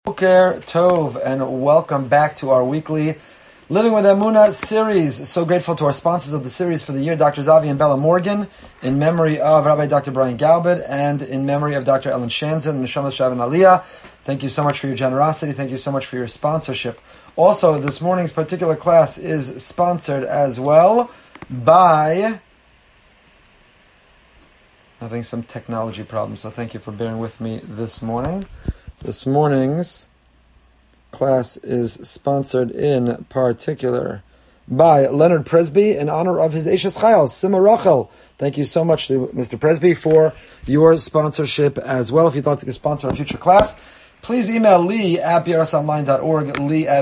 Boker Tov, and welcome back to our weekly Living with Emunah series. So grateful to our sponsors of the series for the year, Dr. Zavi and Bella Morgan, in memory of Rabbi Dr. Brian Galbert, and in memory of Dr. Ellen Shanzen and Neshamas Shav and Aliyah. Thank you so much for your generosity. Thank you so much for your sponsorship. Also, this morning's particular class is sponsored as well by... having some technology problems, so thank you for bearing with me this morning. This morning's class is sponsored in particular by Leonard Presby in honor of his Eishes Chayil, Sima Rachel. Thank you so much to Mr. Presby for your sponsorship as well. If you'd like to sponsor a future class, please email lee@brsonline.org,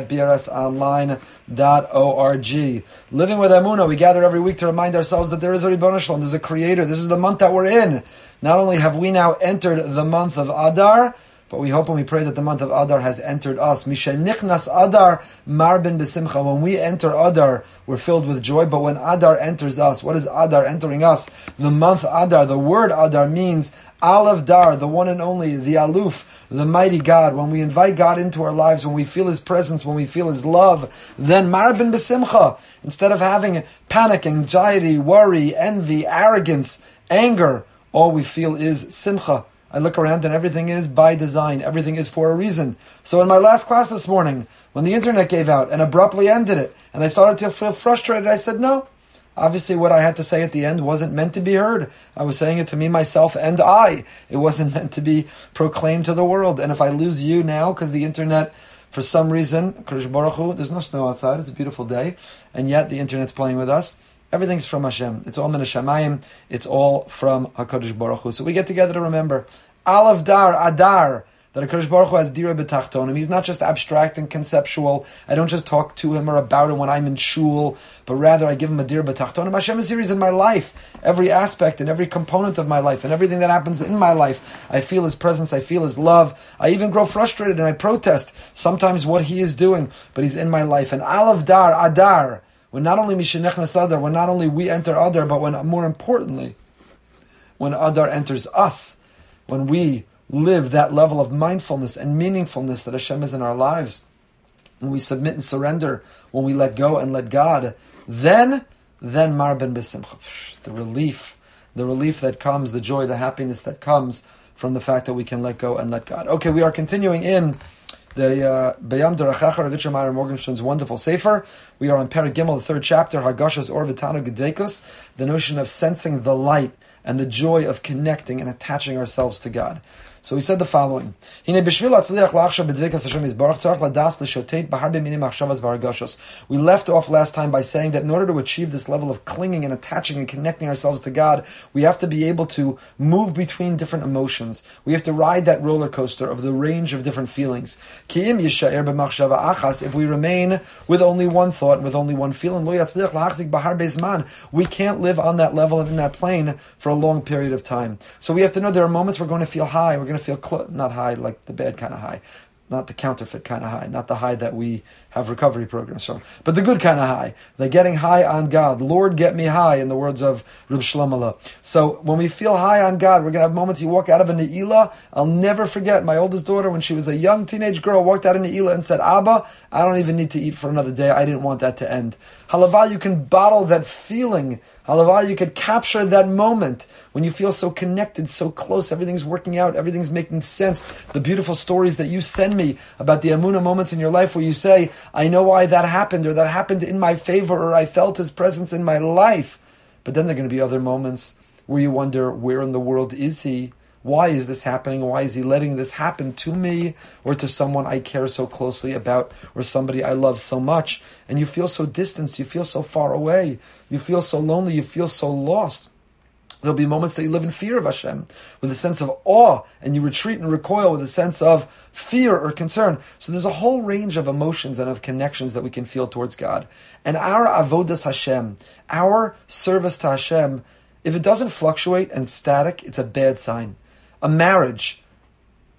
lee@brsonline.org. Living with Emunah, we gather every week to remind ourselves that there is a Ribono Shalom, there's a Creator. This is the month that we're in. Not only have we now entered the month of Adar, but we hope and we pray that the month of Adar has entered us. Mishenichnas Adar marbin b'simcha. When we enter Adar, we're filled with joy. But when Adar enters us, what is Adar entering us? The month Adar, the word Adar means Aleph Dar, the one and only, the Aluf, the mighty God. When we invite God into our lives, when we feel His presence, when we feel His love, then marbin b'simcha. Instead of having panic, anxiety, worry, envy, arrogance, anger, all we feel is simcha. I look around and everything is by design. Everything is for a reason. So in my last class this morning, when the internet gave out and abruptly ended it, and I started to feel frustrated, I said, no. Obviously what I had to say at the end wasn't meant to be heard. I was saying it to me, myself, and I. It wasn't meant to be proclaimed to the world. And if I lose you now, because the internet, for some reason, Kadosh Baruch Hu, there's no snow outside, it's a beautiful day, and yet the internet's playing with us. Everything's from Hashem. It's all min hashamayim. It's all from HaKadosh Baruch Hu. So we get together to remember Aleph Dar, Adar, that HaKadosh Baruch Hu has dira b'tachtonim. He's not just abstract and conceptual. I don't just talk to Him or about Him when I'm in shul, but rather I give Him a dira b'tachtonim. Hashem is serious in my life. Every aspect and every component of my life and everything that happens in my life, I feel His presence, I feel His love. I even grow frustrated and I protest sometimes what He is doing, but He's in my life. And Aleph Dar, Adar, when not only Mishenechnas Adar, when not only we enter Adar, but when, more importantly, when Adar enters us, when we live that level of mindfulness and meaningfulness that Hashem is in our lives, when we submit and surrender, when we let go and let God, then marben b'simcha. The relief that comes, the joy, the happiness that comes from the fact that we can let go and let God. Okay, we are continuing in the B'yam D'Rachacha, Rav Yitzchak Meyer Morgenstern's wonderful sefer. We are on Perek Gimel, the third chapter, Hagashas Or V'Tanu Gedekus, the notion of sensing the light and the joy of connecting and attaching ourselves to God. So he said the following: We left off last time by saying that in order to achieve this level of clinging and attaching and connecting ourselves to God, we have to be able to move between different emotions. We have to ride that roller coaster of the range of different feelings. If we remain with only one thought and with only one feeling, we can't live on that level and in that plane for a long period of time. So we have to know there are moments we're going to feel high. We're going to feel not high like the bad kind of high, not the counterfeit kind of high, not the high that we have recovery programs from, but the good kind of high, the getting high on God. Lord, get me high, in the words of Reb Shlomo Lo. So when we feel high on God, we're going to have moments. You walk out of a ne'ilah. I'll never forget my oldest daughter, when she was a young teenage girl, walked out of ne'ilah and said, Abba, I don't even need to eat for another day. I didn't want that to end. Halavah, you can bottle that feeling. Halavah, you could capture that moment when you feel so connected, so close, everything's working out, everything's making sense. The beautiful stories that you send me about the Emunah moments in your life where you say, I know why that happened, or that happened in my favor, or I felt His presence in my life. But then there are going to be other moments where you wonder, where in the world is He? Why is this happening? Why is He letting this happen to me or to someone I care so closely about, or somebody I love so much? And you feel so distant, you feel so far away, you feel so lonely, you feel so lost. There'll be moments that you live in fear of Hashem, with a sense of awe, and you retreat and recoil with a sense of fear or concern. So there's a whole range of emotions and of connections that we can feel towards God. And our avodas Hashem, our service to Hashem, if it doesn't fluctuate and static, it's a bad sign. A marriage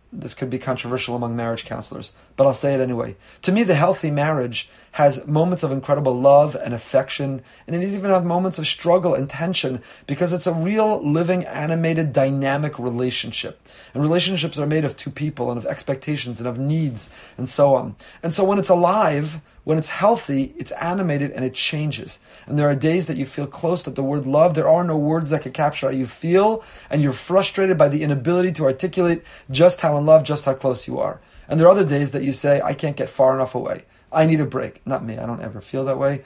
this could be controversial among marriage counselors, but I'll say it anyway. To me, the healthy marriage has moments of incredible love and affection, and it even has moments of struggle and tension, because it's a real, living, animated, dynamic relationship. And relationships are made of two people, and of expectations, and of needs, and so on. And so when it's alive, when it's healthy, it's animated and it changes. And there are days that you feel close to the word love. There are no words that can capture how you feel, and you're frustrated by the inability to articulate just how in love, just how close you are. And there are other days that you say, I can't get far enough away. I need a break. Not me. I don't ever feel that way.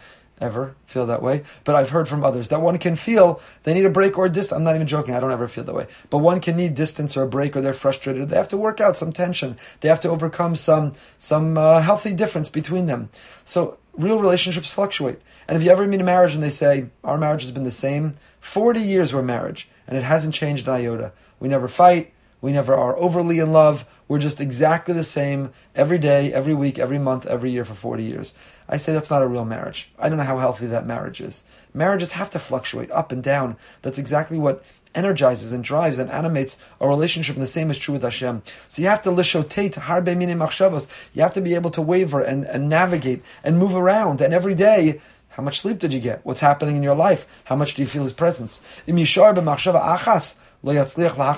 But I've heard from others that one can feel they need a break or a distance. I'm not even joking. I don't ever feel that way. But one can need distance or a break, or they're frustrated. They have to work out some tension. They have to overcome some healthy difference between them. So real relationships fluctuate. And if you ever meet a marriage and they say, our marriage has been the same, 40 years we're marriage, and it hasn't changed an iota. We never fight. We never are overly in love. We're just exactly the same every day, every week, every month, every year for 40 years. I say that's not a real marriage. I don't know how healthy that marriage is. Marriages have to fluctuate up and down. That's exactly what energizes and drives and animates a relationship, and the same is true with Hashem. So you have to lishotate harbe mini machshavos. You have to be able to waver and navigate and move around. And every day, how much sleep did you get? What's happening in your life? How much do you feel His presence? Im yishar b'machshava achas. Because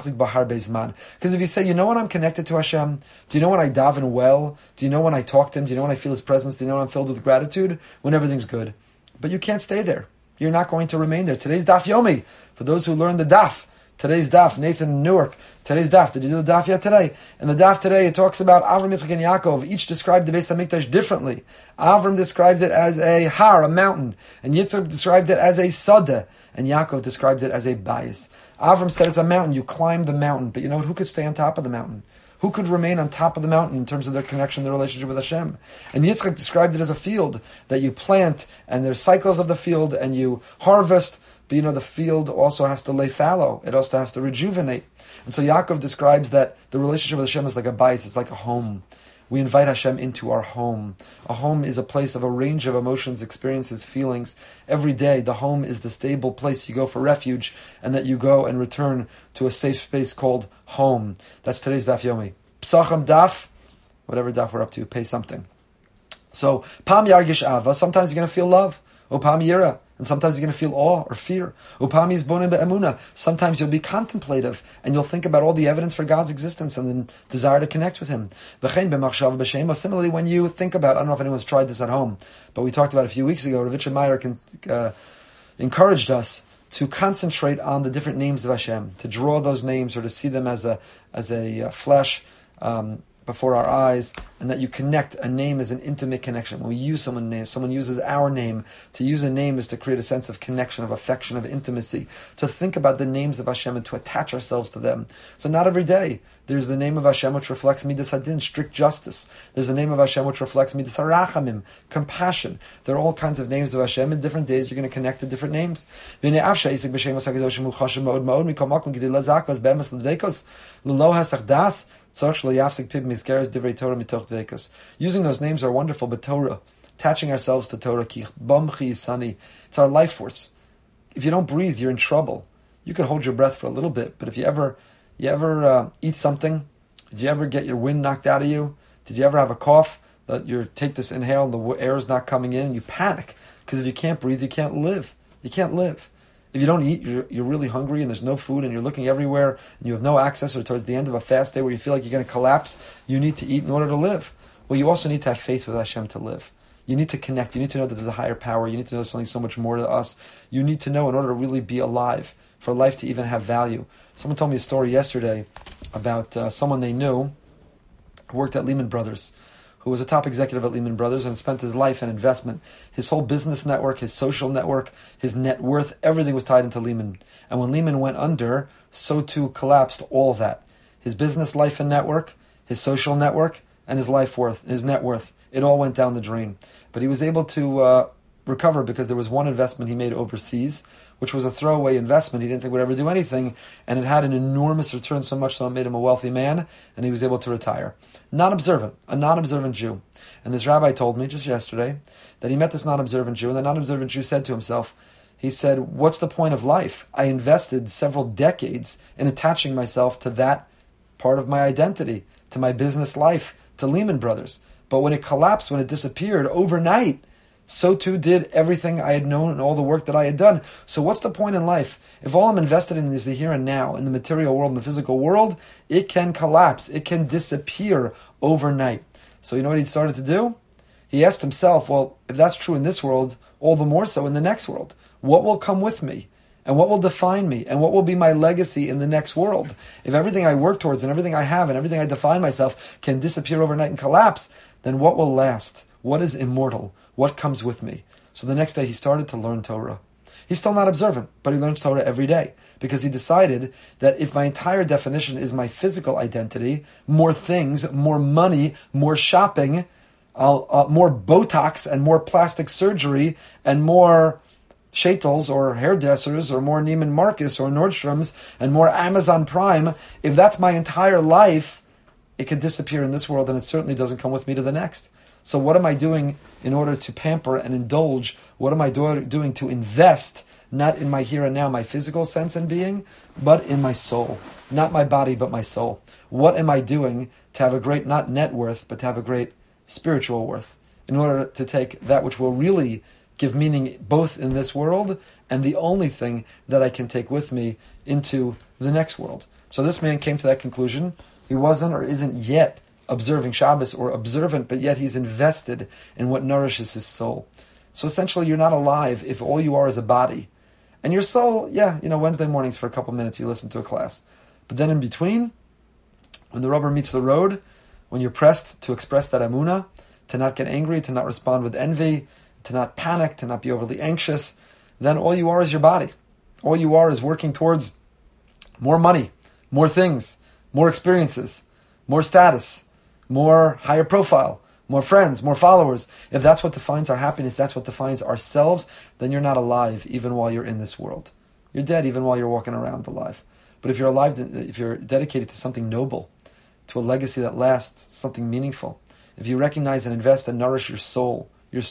if you say, you know when I'm connected to Hashem? Do you know when I daven well? Do you know when I talk to Him? Do you know when I feel His presence? Do you know when I'm filled with gratitude? When everything's good. But you can't stay there. You're not going to remain there. Today's Daf Yomi. For those who learn the Daf. Today's Daf, Nathan in Newark. Today's Daf. Did you do the Daf yet today? In the Daf today, it talks about Avram, Yitzchak, and Yaakov. Each described the Beis HaMikdash differently. Avram described it as a har, a mountain. And Yitzchak described it as a sadeh. And Yaakov described it as a bayis. Avram said it's a mountain. You climb the mountain. But you know what? Who could stay on top of the mountain? Who could remain on top of the mountain in terms of their connection, their relationship with Hashem? And Yitzchak described it as a field that you plant, and there's cycles of the field, and you harvest. But you know, the field also has to lay fallow. It also has to rejuvenate. And so Yaakov describes that the relationship with Hashem is like a bayis. It's like a home. We invite Hashem into our home. A home is a place of a range of emotions, experiences, feelings. Every day, the home is the stable place you go for refuge, and that you go and return to a safe space called home. That's today's Daf Yomi. Psachim Daf, whatever Daf we're up to, pay something. So, Pam Yargish Ava, sometimes you're going to feel love. Upam Yira, and sometimes you're going to feel awe or fear. Upam Yizbonim Be'emuna, sometimes you'll be contemplative, and you'll think about all the evidence for God's existence and the desire to connect with Him. V'chein b'machshava b'shema, similarly when you think about, I don't know if anyone's tried this at home, but we talked about it a few weeks ago, Rav Yitzchak Meyer encouraged us to concentrate on the different names of Hashem, to draw those names or to see them as a flash before our eyes, and that you connect. A name is an intimate connection. When we use someone's name, someone uses our name. To use a name is to create a sense of connection, of affection, of intimacy. To think about the names of Hashem and to attach ourselves to them. So not every day. There's the name of Hashem which reflects midas hadin, strict justice. There's the name of Hashem which reflects midas harachamim, compassion. There are all kinds of names of Hashem. In different days, you're going to connect to different names. Using those names are wonderful, but Torah, attaching ourselves to Torah, it's our life force. If you don't breathe, you're in trouble. You can hold your breath for a little bit, but if you ever eat something, did you ever get your wind knocked out of you? Did you ever have a cough that you take this inhale and the air is not coming in? You panic, because if you can't breathe, you can't live. You can't live. If you don't eat, you're really hungry and there's no food and you're looking everywhere and you have no access, or towards the end of a fast day where you feel like you're going to collapse, you need to eat in order to live. Well, you also need to have faith with Hashem to live. You need to connect. You need to know that there's a higher power. You need to know there's something so much more to us. You need to know in order to really be alive, for life to even have value. Someone told me a story yesterday about someone they knew who worked at Lehman Brothers, who was a top executive at Lehman Brothers and spent his life and investment, his whole business network, his social network, his net worth, everything was tied into Lehman. And when Lehman went under, so too collapsed all of that. His business life and network, his social network, and his life worth, his net worth, it all went down the drain. But he was able to recover because there was one investment he made overseas, which was a throwaway investment. He didn't think would ever do anything, and it had an enormous return, so much so it made him a wealthy man, and he was able to retire. A non-observant Jew. And this rabbi told me just yesterday that he met this non-observant Jew, and the non-observant Jew said to himself, he said, what's the point of life? I invested several decades in attaching myself to that part of my identity, to my business life, to Lehman Brothers. But when it collapsed, when it disappeared overnight, so too did everything I had known and all the work that I had done. So what's the point in life? If all I'm invested in is the here and now, in the material world, in the physical world, it can collapse. It can disappear overnight. So you know what he started to do? He asked himself, well, if that's true in this world, all the more so in the next world. What will come with me? And what will define me? And what will be my legacy in the next world? If everything I work towards and everything I have and everything I define myself can disappear overnight and collapse, then what will last? What is immortal? What comes with me? So the next day he started to learn Torah. He's still not observant, but he learns Torah every day because he decided that if my entire definition is my physical identity, more things, more money, more shopping, more Botox and more plastic surgery and more Shaitels or hairdressers or more Neiman Marcus or Nordstrom's and more Amazon Prime, if that's my entire life, it could disappear in this world and it certainly doesn't come with me to the next. So what am I doing in order to pamper and indulge? What am I doing to invest, not in my here and now, my physical sense and being, but in my soul? Not my body, but my soul. What am I doing to have a great, not net worth, but to have a great spiritual worth, in order to take that which will really give meaning both in this world and the only thing that I can take with me into the next world? So this man came to that conclusion. He wasn't or isn't yet observing Shabbos or observant, but yet he's invested in what nourishes his soul. So essentially, you're not alive if all you are is a body. And your soul, Wednesday mornings for a couple minutes you listen to a class. But then in between, when the rubber meets the road, when you're pressed to express that emunah, to not get angry, to not respond with envy, to not panic, to not be overly anxious, then all you are is your body. All you are is working towards more money, more things, more experiences, more status, more higher profile, more friends, more followers. If that's what defines our happiness, that's what defines ourselves, then you're not alive even while you're in this world. You're dead even while you're walking around alive. But if you're alive, if you're dedicated to something noble, to a legacy that lasts, something meaningful, if you recognize and invest and nourish your soul.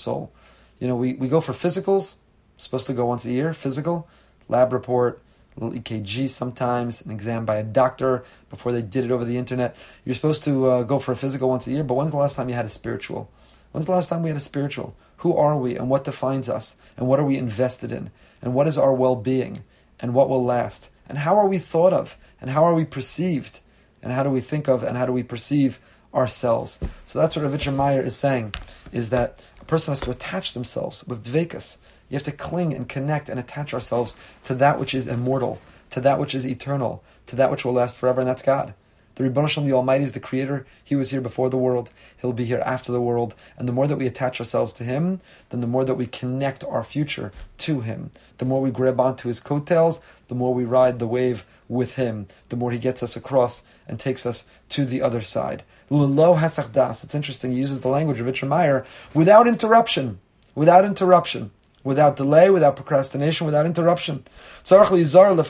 We go for physicals, supposed to go once a year, physical, lab report, a little EKG sometimes, an exam by a doctor before they did it over the internet. You're supposed to go for a physical once a year, but when's the last time you had a spiritual? When's the last time we had a spiritual? Who are we and what defines us? And what are we invested in? And what is our well-being? And what will last? And how are we thought of? And how are we perceived? And how do we think of and how do we perceive ourselves? So that's what Rav Yitzchak Meyer is saying, is that a person has to attach themselves with dveikus. You have to cling and connect and attach ourselves to that which is immortal, to that which is eternal, to that which will last forever, and that's God. The Ribbono Shel Olam, the Almighty, is the Creator. He was here before the world. He'll be here after the world. And the more that we attach ourselves to Him, then the more that we connect our future to Him. The more we grab onto His coattails, the more we ride the wave with Him. The more He gets us across and takes us to the other side. L'lo hasach das. It's interesting. He uses the language of Rav Yitzchak Meyer without interruption. Without interruption. Without delay, without procrastination, without interruption. Enjoy this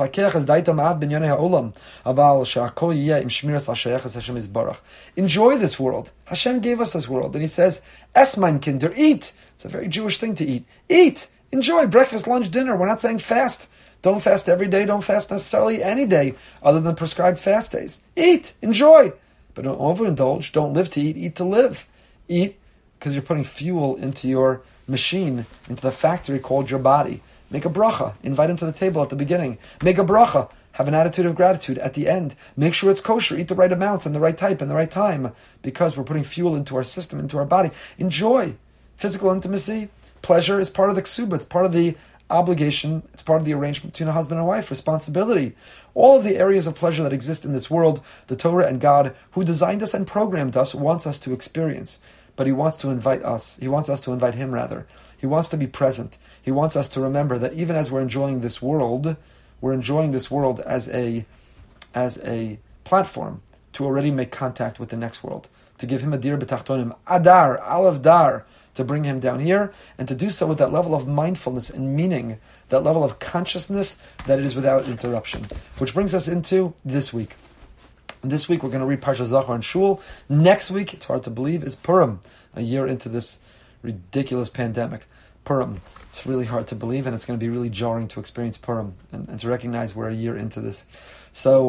world. Hashem gave us this world. And He says, Es mein Kinder, eat. It's a very Jewish thing to eat. Eat. Enjoy breakfast, lunch, dinner. We're not saying fast. Don't fast every day. Don't fast necessarily any day other than prescribed fast days. Eat. Enjoy. But don't overindulge. Don't live to eat. Eat to live. Eat because you're putting fuel into your machine, into the factory called your body. Make a bracha. Invite him to the table at the beginning. Make a bracha. Have an attitude of gratitude at the end. Make sure it's kosher. Eat the right amounts and the right type and the right time, because we're putting fuel into our system, into our body. Enjoy. Physical intimacy, pleasure is part of the ksuba. It's part of the obligation. It's part of the arrangement between a husband and wife. Responsibility. All of the areas of pleasure that exist in this world, the Torah and God, who designed us and programmed us, wants us to experience. But He wants to invite us. He wants us to invite Him, rather. He wants to be present. He wants us to remember that even as we're enjoying this world, we're enjoying this world as a platform to already make contact with the next world, to give Him a dir b'tachtonim, adar, aleph dar, to bring Him down here, and to do so with that level of mindfulness and meaning, that level of consciousness that it is without interruption. Which brings us into this week. This week we're going to read Parsha Zachor and Shul. Next week, it's hard to believe, is Purim, a year into this ridiculous pandemic. Purim. It's really hard to believe, and it's going to be really jarring to experience Purim and to recognize we're a year into this. So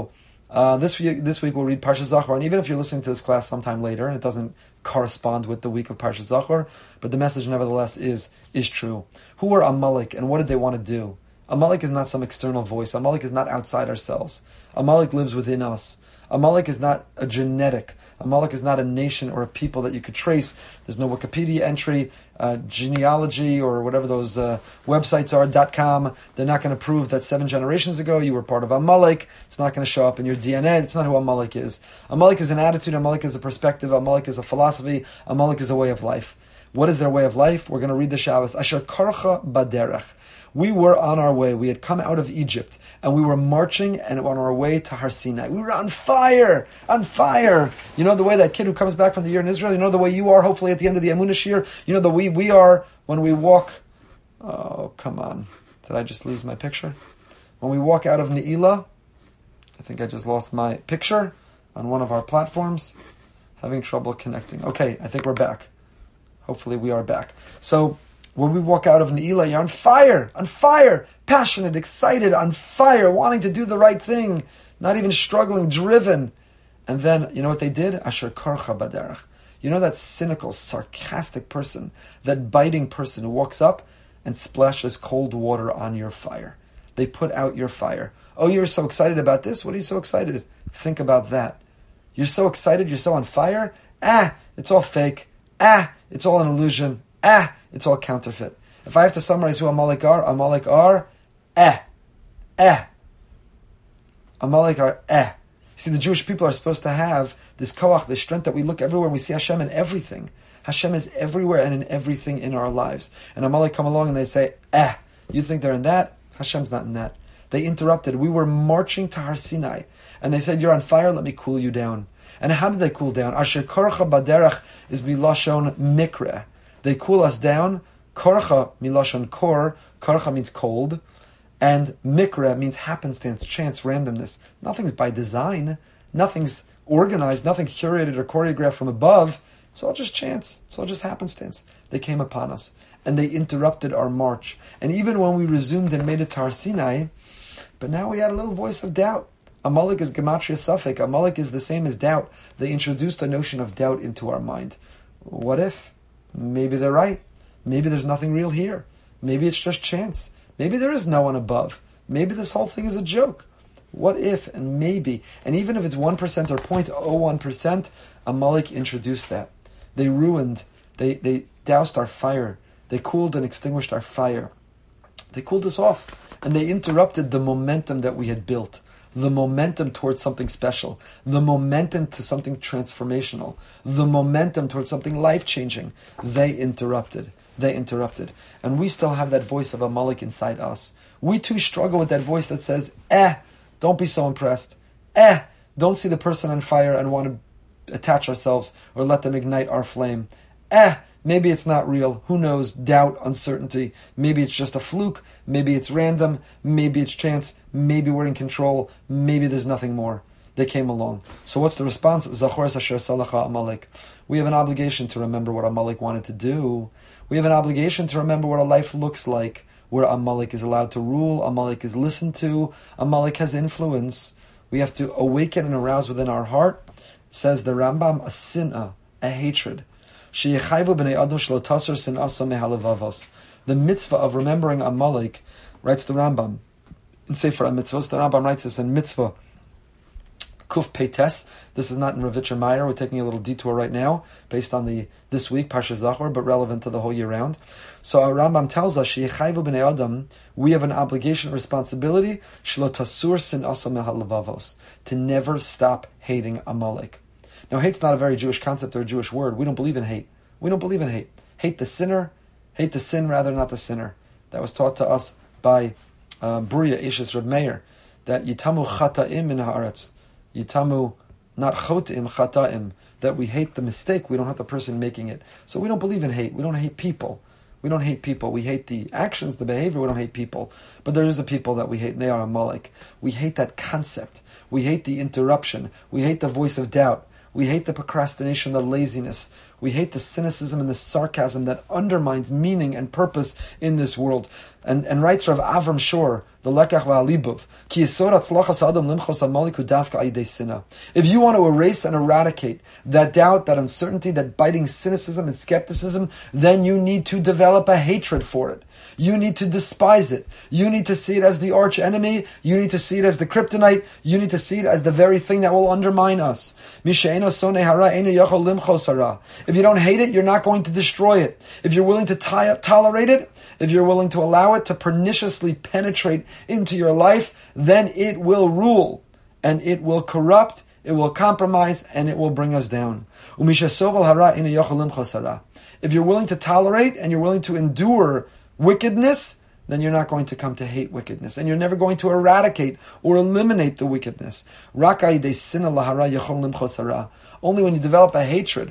This week we'll read Parshas Zachor, and even if you're listening to this class sometime later, and it doesn't correspond with the week of Parshas Zachor, but the message nevertheless is true. Who are Amalek, and what did they want to do? Amalek is not some external voice. Amalek is not outside ourselves. Amalek lives within us. Amalek is not a genetic. Amalek is not a nation or a people that you could trace. There's no Wikipedia entry, genealogy, or whatever those websites are, .com. They're not going to prove that 7 generations ago you were part of Amalek. It's not going to show up in your DNA. It's not who Amalek is. Amalek is an attitude. Amalek is a perspective. Amalek is a philosophy. Amalek is a way of life. What is their way of life? We're going to read the Shabbos. Asher karcha baderech. We were on our way. We had come out of Egypt, and we were marching and on our way to Har Sinai. We were on fire, on fire. You know the way that kid who comes back from the year in Israel, you know the way you are, hopefully at the end of the Emunah year, you know the way we are when we walk. Oh, come on. Did I just lose my picture? When we walk out of Ne'ilah, I think I just lost my picture on one of our platforms. Having trouble connecting. Okay, I think we're back. Hopefully we are back. So, when we walk out of Ne'ilah, you're on fire, passionate, excited, on fire, wanting to do the right thing, not even struggling, driven. And then, you know what they did? Asher karcha baderech. You know that cynical, sarcastic person, that biting person who walks up and splashes cold water on your fire. They put out your fire. Oh, you're so excited about this? What are you so excited? Think about that. You're so excited, you're so on fire? It's all fake. It's all an illusion. It's all counterfeit. If I have to summarize who Amalek are, Amalek are Amalek are You see, the Jewish people are supposed to have this koach, this strength that we look everywhere and we see Hashem in everything. Hashem is everywhere and in everything in our lives. And Amalek come along and they say, you think they're in that? Hashem's not in that. They interrupted. We were marching to Har Sinai. And they said, you're on fire, let me cool you down. And how did they cool down? Asher korcha baderech is milashon mikre. They cool us down. Korcha milashon kor. Korcha means cold. And mikra means happenstance, chance, randomness. Nothing's by design. Nothing's organized. Nothing curated or choreographed from above. It's all just chance. It's all just happenstance. They came upon us. And they interrupted our march. And even when we resumed and made it to Har Sinai, but now we had a little voice of doubt. Amalek is gematria safek. Amalek is the same as doubt. They introduced a notion of doubt into our mind. What if? Maybe they're right. Maybe there's nothing real here. Maybe it's just chance. Maybe there is no one above. Maybe this whole thing is a joke. What if and maybe? And even if it's 1% or 0.01%, Amalek introduced that. They ruined, they doused our fire. They cooled and extinguished our fire. They cooled us off. And they interrupted the momentum that we had built. The momentum towards something special. The momentum to something transformational. The momentum towards something life-changing. They interrupted. And we still have that voice of Amalek inside us. We too struggle with that voice that says, don't be so impressed. Don't see the person on fire and want to attach ourselves or let them ignite our flame. Maybe it's not real. Who knows? Doubt, uncertainty. Maybe it's just a fluke. Maybe it's random. Maybe it's chance. Maybe we're in control. Maybe there's nothing more. They came along. So what's the response? Zachor asher salacha Amalek. We have an obligation to remember what Amalek wanted to do. We have an obligation to remember what a life looks like, where Amalek is allowed to rule, Amalek is listened to, Amalek has influence. We have to awaken and arouse within our heart, says the Rambam, a sin'ah, a hatred. The mitzvah of remembering Amalek, writes the Rambam, in Sefer HaMitzvos, the Rambam writes this in Mitzvah Kuf Peites. This is not in Ravitcher Meyer. We're taking a little detour right now, based on this week, Parshas Zachor, but relevant to the whole year round. So our Rambam tells us, Sheyechayvu b'nei Adam, we have an obligation, responsibility, shelo tasur sin'asa mehalavavos, to never stop hating Amalek. Now, hate's not a very Jewish concept or a Jewish word. We don't believe in hate. Hate the sinner. Hate the sin rather, not the sinner. That was taught to us by Bruria Ishis Reb Meir, that yitamu chata'im min haaretz. Yitamu, not chotim, chata'im. That we hate the mistake. We don't hate the person making it. So we don't believe in hate. We don't hate people. We hate the actions, the behavior. We don't hate people. But there is a people that we hate, and they are Amalek. We hate that concept. We hate the interruption. We hate the voice of doubt. We hate the procrastination, the laziness. We hate the cynicism and the sarcasm that undermines meaning and purpose in this world. and writes Rav Avram Shor, the Lekach V'Alibov, Ki Yisod Hatzlachas Adam Limchos HaMalik Hu Dafka Ayidei Sinah. If you want to erase and eradicate that doubt, that uncertainty, that biting cynicism and skepticism, then you need to develop a hatred for it. You need to despise it. You need to see it as the arch enemy. You need to see it as the kryptonite. You need to see it as the very thing that will undermine us. If you don't hate it, you're not going to destroy it. If you're willing to tolerate it, if you're willing to allow it to perniciously penetrate into your life, then it will rule, and it will corrupt, it will compromise, and it will bring us down. If you're willing to tolerate and you're willing to endure wickedness, then you're not going to come to hate wickedness, and you're never going to eradicate or eliminate the wickedness. Only when you develop a hatred.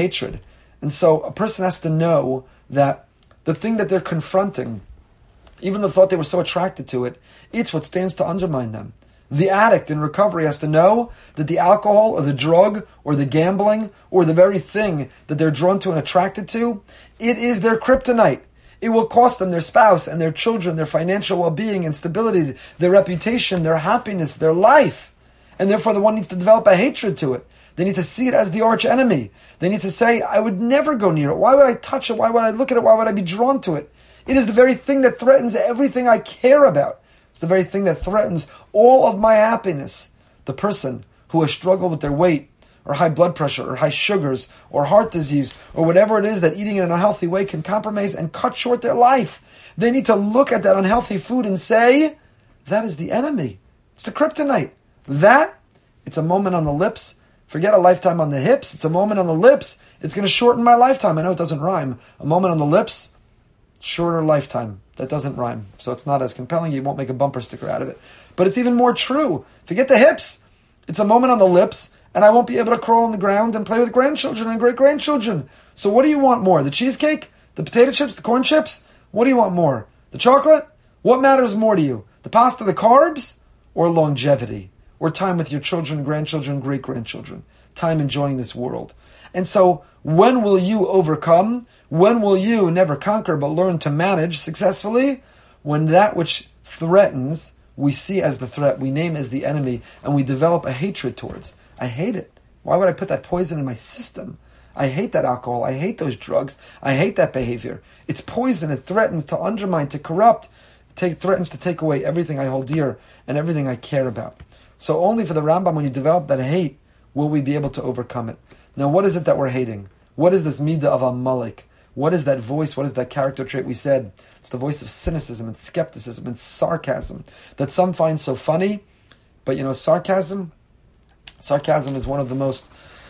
And so a person has to know that the thing that they're confronting, even though they thought they were so attracted to it, it's what stands to undermine them. The addict in recovery has to know that the alcohol or the drug or the gambling or the very thing that they're drawn to and attracted to, it is their kryptonite. It will cost them their spouse and their children, their financial well-being and stability, their reputation, their happiness, their life. And therefore the one needs to develop a hatred to it. They need to see it as the arch enemy. They need to say, I would never go near it. Why would I touch it? Why would I look at it? Why would I be drawn to it? It is the very thing that threatens everything I care about. It's the very thing that threatens all of my happiness. The person who has struggled with their weight, or high blood pressure, or high sugars, or heart disease, or whatever it is that eating in an unhealthy way can compromise and cut short their life. They need to look at that unhealthy food and say, that is the enemy. It's the kryptonite. That, it's a moment on the lips. Forget a lifetime on the hips. It's a moment on the lips. It's going to shorten my lifetime. I know it doesn't rhyme. A moment on the lips, shorter lifetime. That doesn't rhyme. So it's not as compelling. You won't make a bumper sticker out of it. But it's even more true. Forget the hips. It's a moment on the lips, and I won't be able to crawl on the ground and play with grandchildren and great-grandchildren. So what do you want more? The cheesecake? The potato chips? The corn chips? What do you want more? The chocolate? What matters more to you? The pasta, the carbs? Or longevity? Or time with your children, grandchildren, great-grandchildren? Time enjoying this world. And so, when will you overcome? When will you never conquer but learn to manage successfully? When that which threatens, we see as the threat, we name as the enemy, and we develop a hatred towards. I hate it. Why would I put that poison in my system? I hate that alcohol. I hate those drugs. I hate that behavior. It's poison. It threatens to undermine, to corrupt. It threatens to take away everything I hold dear and everything I care about. So only for the Rambam, when you develop that hate, will we be able to overcome it. Now, what is it that we're hating? What is this midah of Amalek? What is that voice? What is that character trait we said? It's the voice of cynicism and skepticism and sarcasm that some find so funny. But sarcasm is one of the most...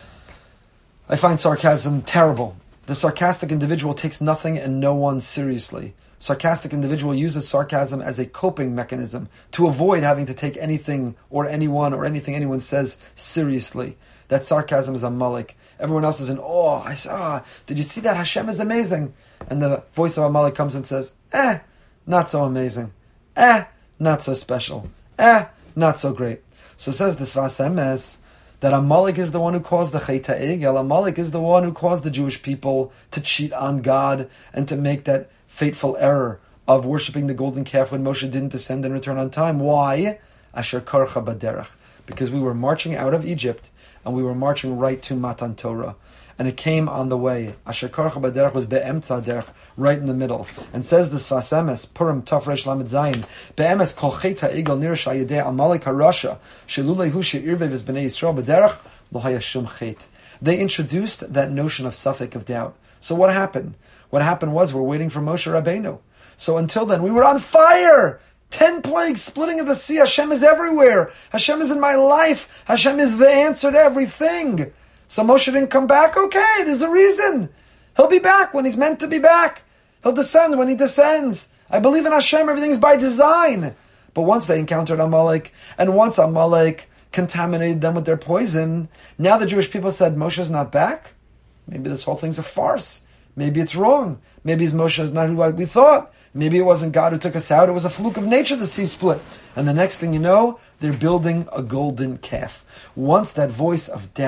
I find sarcasm terrible. The sarcastic individual takes nothing and no one seriously. Sarcastic individual uses sarcasm as a coping mechanism to avoid having to take anything or anyone or anything anyone says seriously. That sarcasm is Amalek. Everyone else is in awe. Did you see that? Hashem is amazing. And the voice of Amalek comes and says, not so amazing. Not so special. Not so great. So says the Sfas Emes that Amalek is the one who caused the Chet HaEgel. Amalek is the one who caused the Jewish people to cheat on God and to make that fateful error of worshipping the golden calf when Moshe didn't descend and return on time. Why? Asher karcha baderech. Because we were marching out of Egypt and we were marching right to Matan Torah. And it came on the way. Asher karcha baderech was be'emtza derech, right in the middle. And says the Sfas Emes, Purim Taf Resh Lamed Zayin, be'emes kol chet ha'egel nirish ha'yedei Amalek ha'rasha, shelulei hu she'irvev es b'nei Yisrael b'derech, lo haya shum chet. They introduced that notion of suffix of doubt. So what happened? What happened was we're waiting for Moshe Rabbeinu. So until then, we were on fire! 10 plagues, splitting of the sea. Hashem is everywhere. Hashem is in my life. Hashem is the answer to everything. So Moshe didn't come back? Okay, there's a reason. He'll be back when he's meant to be back. He'll descend when he descends. I believe in Hashem, everything's by design. But once they encountered Amalek, and once Amalek contaminated them with their poison, now the Jewish people said, Moshe's not back? Maybe this whole thing's a farce. Maybe it's wrong. Maybe Moshe is not who we thought. Maybe it wasn't God who took us out. It was a fluke of nature, the sea split. And the next thing you know, they're building a golden calf. Once that voice of doubt,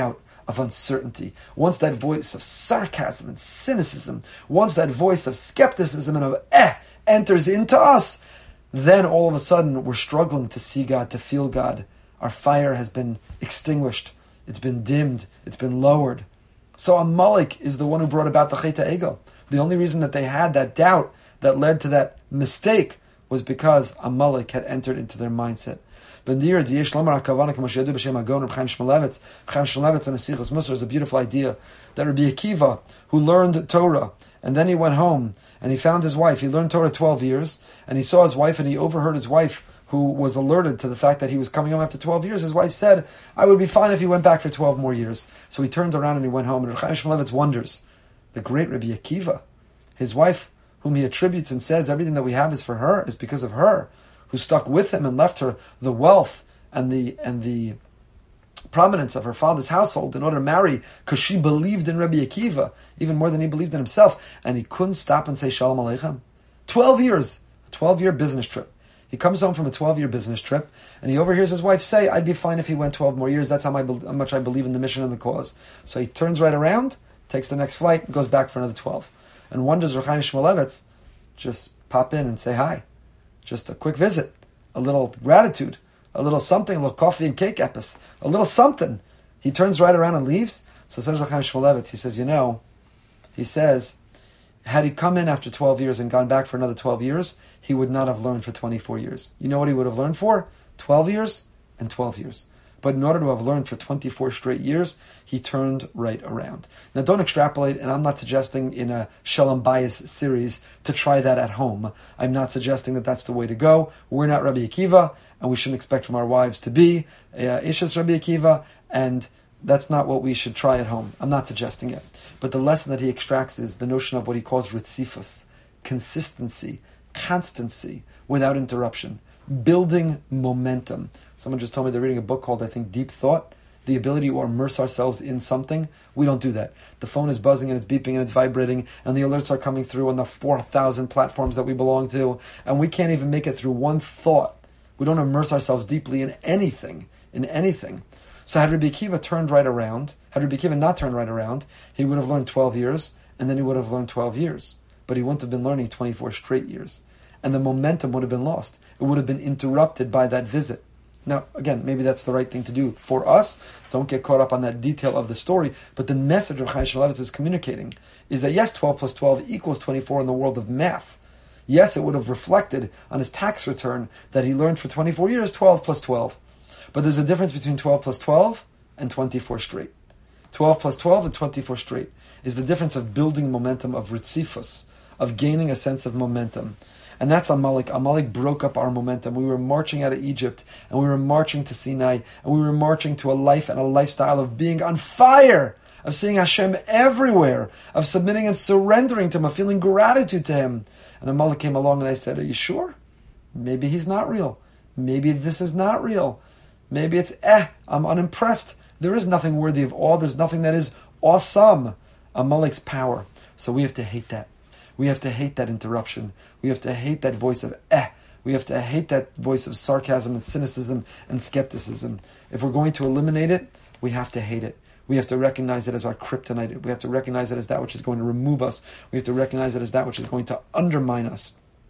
of uncertainty, once that voice of sarcasm and cynicism, once that voice of skepticism and of enters into us, then all of a sudden we're struggling to see God, to feel God. Our fire has been extinguished. It's been dimmed. It's been lowered. So Amalek is the one who brought about the Chet HaEgel. The only reason that they had that doubt that led to that mistake was because Amalek had entered into their mindset. Chaim Shmulevitz and Asichos Musar is a beautiful idea that Rabbi Akiva, who learned Torah, and then he went home and he found his wife. He learned Torah 12 years, and he saw his wife, and he overheard his wife, who was alerted to the fact that he was coming home after 12 years. His wife said, I would be fine if he went back for 12 more years. So he turned around and he went home. And Chaim Shmulevitz wonders, the great Rabbi Akiva, his wife, whom he attributes and says everything that we have is for her, is because of her, who stuck with him and left her the wealth and the prominence of her father's household in order to marry, because she believed in Rabbi Akiva even more than he believed in himself, and he couldn't stop and say Shalom Aleichem. 12 years, a 12-year business trip. He comes home from a 12-year business trip, and he overhears his wife say, I'd be fine if he went 12 more years. That's how much I believe in the mission and the cause. So he turns right around, takes the next flight, goes back for another 12. And wonders Chaim Shmulevitz, just pop in and say hi. Just a quick visit, a little gratitude, a little something, a little coffee and cake epis, a little something. He turns right around and leaves. So says Chaim Shmulevitz, he says, had he come in after 12 years and gone back for another 12 years, he would not have learned for 24 years. You know what he would have learned for? 12 years and 12 years. But in order to have learned for 24 straight years, he turned right around. Now don't extrapolate, and I'm not suggesting in a Shalom Bayis series to try that at home. I'm not suggesting that that's the way to go. We're not Rabbi Akiva, and we shouldn't expect from our wives to be Ishas Rabbi Akiva, and that's not what we should try at home. I'm not suggesting it. But the lesson that he extracts is the notion of what he calls ritzifus, consistency, constancy, without interruption, building momentum. Someone just told me they're reading a book called, I think, Deep Thought, the ability to immerse ourselves in something. We don't do that. The phone is buzzing and it's beeping and it's vibrating, and the alerts are coming through on the 4,000 platforms that we belong to, and we can't even make it through one thought. We don't immerse ourselves deeply in anything. So had Rabbi Akiva turned right around, had Rabbi Akiva not turned right around, he would have learned 12 years, and then he would have learned 12 years. But he wouldn't have been learning 24 straight years. And the momentum would have been lost. It would have been interrupted by that visit. Now, again, maybe that's the right thing to do for us. Don't get caught up on that detail of the story. But the message of Chaim Shmulevitz is communicating is that yes, 12 plus 12 equals 24 in the world of math. Yes, it would have reflected on his tax return that he learned for 24 years, 12 plus 12. But there's a difference between 12 plus 12 and 24 straight. 12 plus 12 and 24 straight is the difference of building momentum, of ritzifus, of gaining a sense of momentum. And that's Amalek. Amalek broke up our momentum. We were marching out of Egypt, and we were marching to Sinai, and we were marching to a life and a lifestyle of being on fire, of seeing Hashem everywhere, of submitting and surrendering to Him, of feeling gratitude to Him. And Amalek came along and I said, are you sure? Maybe he's not real. Maybe this is not real. Maybe it's, I'm unimpressed. There is nothing worthy of awe. There's nothing that is awesome. Amalek's power. So we have to hate that. We have to hate that interruption. We have to hate that voice of We have to hate that voice of sarcasm and cynicism and skepticism. If we're going to eliminate it, we have to hate it. We have to recognize it as our kryptonite. We have to recognize it as that which is going to remove us. We have to recognize it as that which is going to undermine us.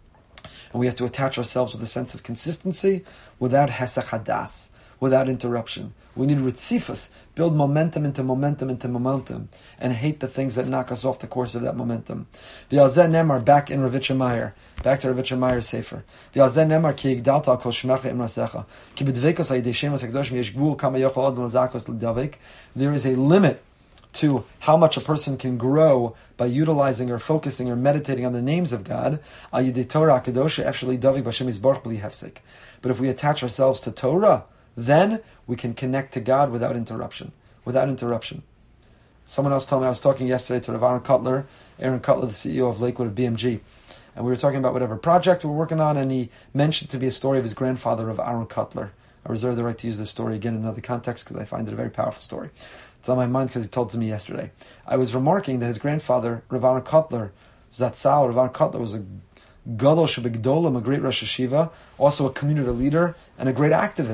And we have to attach ourselves with a sense of consistency without hesach hadas, without interruption. We need ritzifus, build momentum into momentum into momentum, and hate the things that knock us off the course of that momentum. V'yalzeh nemar, back in Ravitcher Meyer, back to Ravitcher Meyer's sefer. V'yalzeh nemar ki yigdalta al kol shmecha imrasecha, ki b'dveikos ha'yidei shemas ha'kedoshim yesh gvul kama yochel ad l'zakos l'davik. There is a limit to how much a person can grow by utilizing or focusing or meditating on the names of God. Al yidei Torah ha'kedosha efsheli davik b'Hashem yisborach b'li hefsek. But if we attach ourselves to Torah, then we can connect to God without interruption. Without interruption. Someone else told me, I was talking yesterday to Rav Aaron Kotler, the CEO of Lakewood of BMG, and we were talking about whatever project we're working on, and he mentioned to me a story of his grandfather, Rav Aaron Kotler. I reserve the right to use this story again in another context because I find it a very powerful story. It's on my mind because he told it to me yesterday. I was remarking that his grandfather, Rav Aaron Kotler, Zatzal, Rav Aaron Kotler was a Gadol Shebegdolim, a great Rosh Hashiva, also a community leader and a great activist.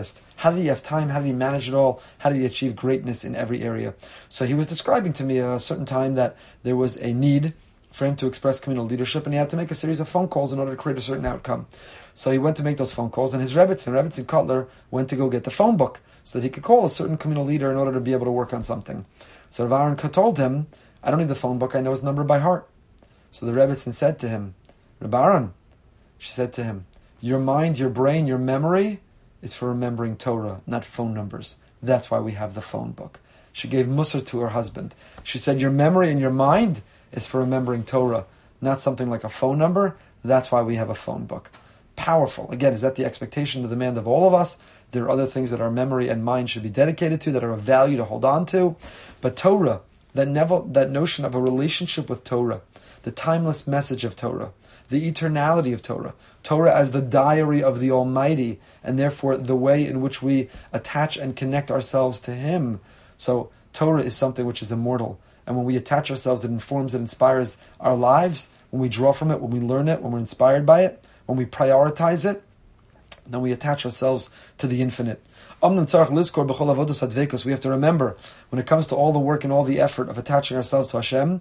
How did he have time? How did he manage it all? How did he achieve greatness in every area? So he was describing to me at a certain time that there was a need for him to express communal leadership, and he had to make a series of phone calls in order to create a certain outcome. So he went to make those phone calls, and his Rebbetzin Kotler, went to go get the phone book so that he could call a certain communal leader in order to be able to work on something. So Rav Aaron told him, I don't need the phone book, I know his number by heart. So the Rebbetzin said to him, Rav Aaron, she said to him, your mind, your brain, your memory is for remembering Torah, not phone numbers. That's why we have the phone book. She gave Musar to her husband. She said, your memory and your mind is for remembering Torah, not something like a phone number. That's why we have a phone book. Powerful. Again, is that the expectation, the demand of all of us? There are other things that our memory and mind should be dedicated to, that are of value to hold on to. But Torah, that notion of a relationship with Torah, the timeless message of Torah, the eternality of Torah, Torah as the diary of the Almighty, and therefore the way in which we attach and connect ourselves to Him. So Torah is something which is immortal. And when we attach ourselves, it informs, it inspires our lives. When we draw from it, when we learn it, when we're inspired by it, when we prioritize it, then we attach ourselves to the infinite. We have to remember, when it comes to all the work and all the effort of attaching ourselves to Hashem,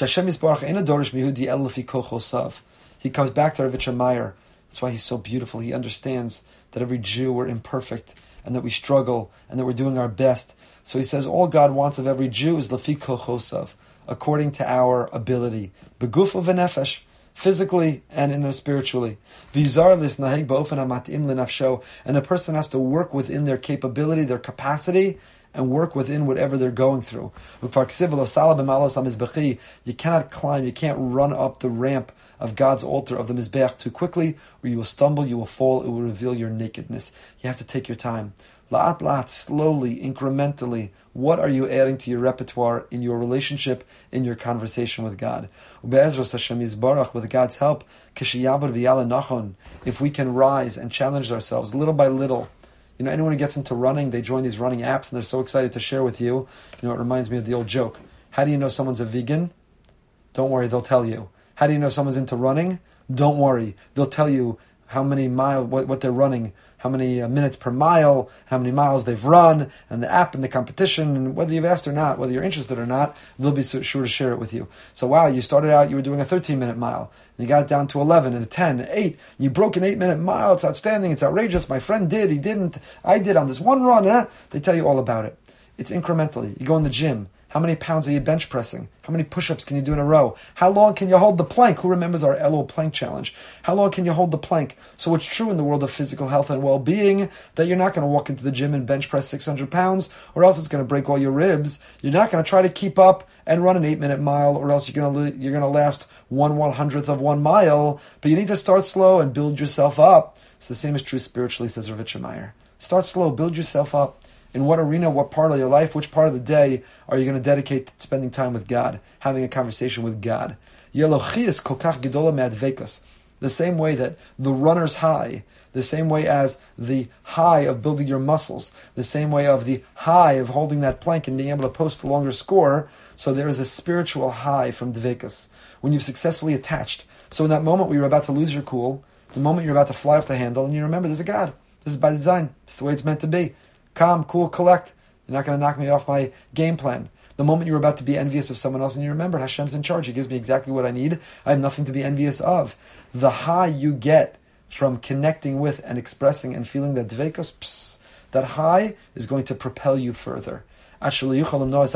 he comes back to Ravitcher Meyer. That's why he's so beautiful. He understands that every Jew, we're imperfect, and that we struggle, and that we're doing our best. So he says, all God wants of every Jew is lefi kochosav, according to our ability. Begufo v'nefesh, physically and spiritually. Vizar lisnaheg ba'ofen hamatim lenafsho, and a person has to work within their capability, their capacity, and work within whatever they're going through. You cannot climb, you can't run up the ramp of God's altar of the Mizbeach too quickly, or you will stumble, you will fall, it will reveal your nakedness. You have to take your time. La'at la'at, slowly, incrementally, what are you adding to your repertoire in your relationship, in your conversation with God? Be'ezras Hashem Yisbarach, with God's help, if we can rise and challenge ourselves little by little. You know, anyone who gets into running, they join these running apps and they're so excited to share with you. You know, it reminds me of the old joke. How do you know someone's a vegan? Don't worry, they'll tell you. How do you know someone's into running? Don't worry, they'll tell you how many miles, what they're running, how many minutes per mile, how many miles they've run, and the app and the competition, and whether you've asked or not, whether you're interested or not, they'll be sure to share it with you. So wow, you started out, you were doing a 13-minute mile, and you got it down to 11, and a 10, 8, you broke an 8-minute mile, it's outstanding, it's outrageous, my friend did, he didn't, I did on this one run, They tell you all about it. It's incrementally. You go in the gym, how many pounds are you bench pressing? How many push-ups can you do in a row? How long can you hold the plank? Who remembers our Elul plank challenge? How long can you hold the plank? So it's true in the world of physical health and well-being that you're not going to walk into the gym and bench press 600 pounds, or else it's going to break all your ribs. You're not going to try to keep up and run an 8-minute mile, or else you're going to last 1/100th of 1 mile. But you need to start slow and build yourself up. So the same is true spiritually, says Ravitcher Meyer. Start slow, build yourself up. In what arena, what part of your life, which part of the day are you going to dedicate to spending time with God, having a conversation with God? The same way that the runner's high, the same way as the high of building your muscles, the same way of the high of holding that plank and being able to post a longer score, so there is a spiritual high from Dvekas, when you've successfully attached. So in that moment where you're about to lose your cool, the moment you're about to fly off the handle, and you remember there's a God. This is by design. This is the way it's meant to be. Calm, cool, collect. You're not going to knock me off my game plan. The moment you're about to be envious of someone else and you remember Hashem's in charge. He gives me exactly what I need. I have nothing to be envious of. The high you get from connecting with and expressing and feeling that dvekas, that high is going to propel you further. Until you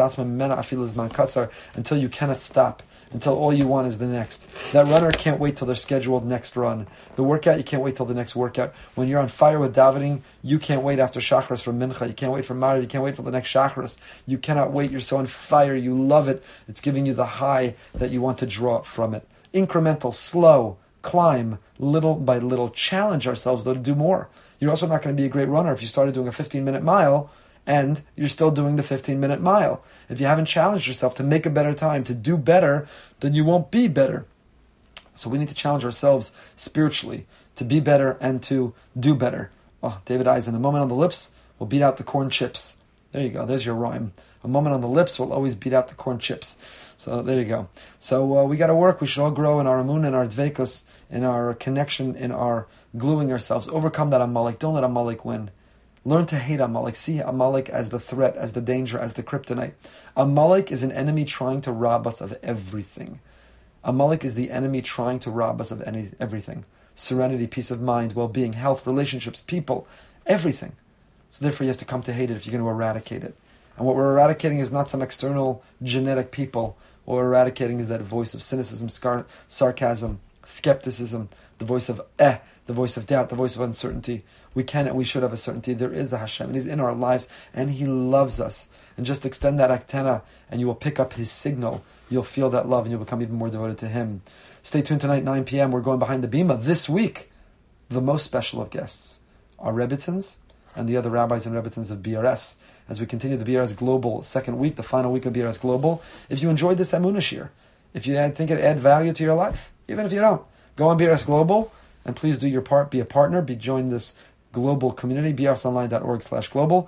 cannot stop. Until all you want is the next. That runner can't wait till their scheduled next run. The workout, you can't wait till the next workout. When you're on fire with davening, you can't wait after Shachris for Mincha. You can't wait for Mariv. You can't wait for the next Shachris. You cannot wait. You're so on fire. You love it. It's giving you the high that you want to draw from it. Incremental, slow, climb, little by little. Challenge ourselves, though, to do more. You're also not going to be a great runner if you started doing a 15-minute mile and you're still doing the 15-minute mile. If you haven't challenged yourself to make a better time, to do better, then you won't be better. So we need to challenge ourselves spiritually to be better and to do better. Oh, David Eisen, a moment on the lips will beat out the corn chips. There you go. There's your rhyme. A moment on the lips will always beat out the corn chips. So there you go. So we got to work. We should all grow in our amun, in our dvekus, in our connection, in our gluing ourselves. Overcome that Amalek. Don't let Amalek win. Learn to hate Amalek. See Amalek as the threat, as the danger, as the kryptonite. Amalek is an enemy trying to rob us of everything. Amalek is the enemy trying to rob us of everything. Serenity, peace of mind, well-being, health, relationships, people, everything. So therefore you have to come to hate it if you're going to eradicate it. And what we're eradicating is not some external genetic people. What we're eradicating is that voice of cynicism, sarcasm, skepticism, the voice of the voice of doubt, the voice of uncertainty. We can and we should have a certainty. There is a Hashem, and He's in our lives, and He loves us. And just extend that antenna, and you will pick up His signal. You'll feel that love, and you'll become even more devoted to Him. Stay tuned tonight, 9 p.m. We're going behind the bima. This week, the most special of guests, our Rebbitzins and the other rabbis and Rebbitzins of BRS, as we continue the BRS Global second week, the final week of BRS Global. If you enjoyed this Emunah Shiur, if you think it add value to your life, even if you don't, go on BRS Global, and please do your part, be a partner, join this global community, brsonline.org/global,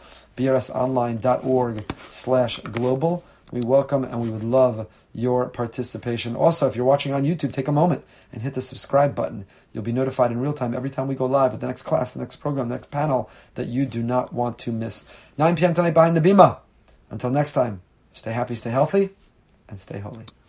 brsonline.org/global. We welcome and we would love your participation. Also, if you're watching on YouTube, take a moment and hit the subscribe button. You'll be notified in real time every time we go live with the next class, the next program, the next panel that you do not want to miss. 9 p.m. tonight behind the bima. Until next time, stay happy, stay healthy, and stay holy.